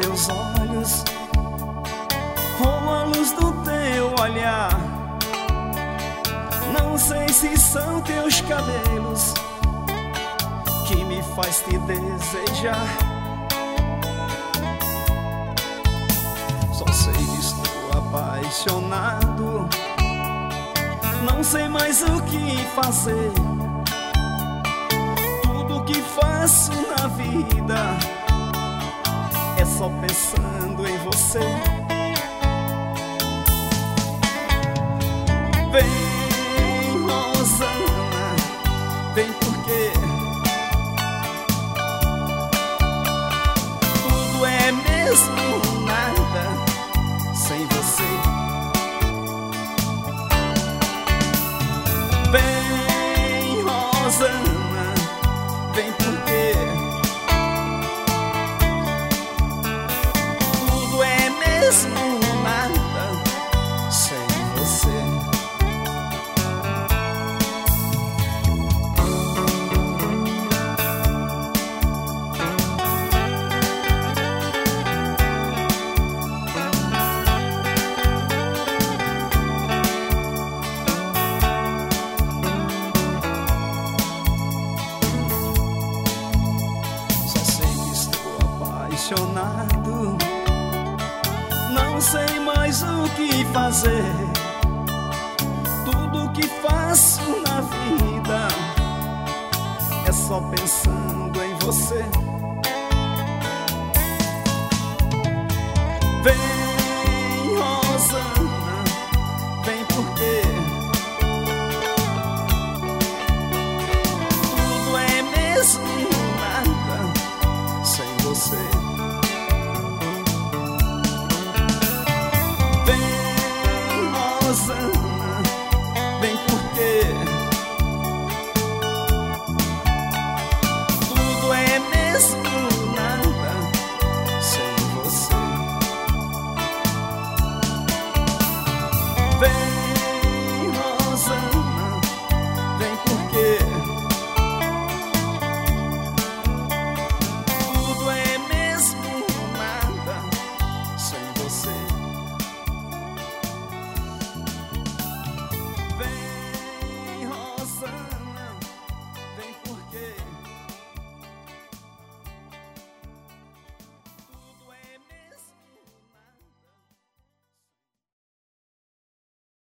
teus olhos ou a luz do teu olhar. Não sei se são teus cabelos que me faz te desejar. Só sei que estou apaixonado, não sei mais o que fazer. Tudo que faço na vida é só pensando em você. Vem, Rosana, vem porque tudo é mesmo nada sem você. Vem, Rosana, vem porque tudo é mesmo nada sem você. Apaixonado, não sei mais o que fazer. Tudo que faço na vida é só pensando em você. Vem,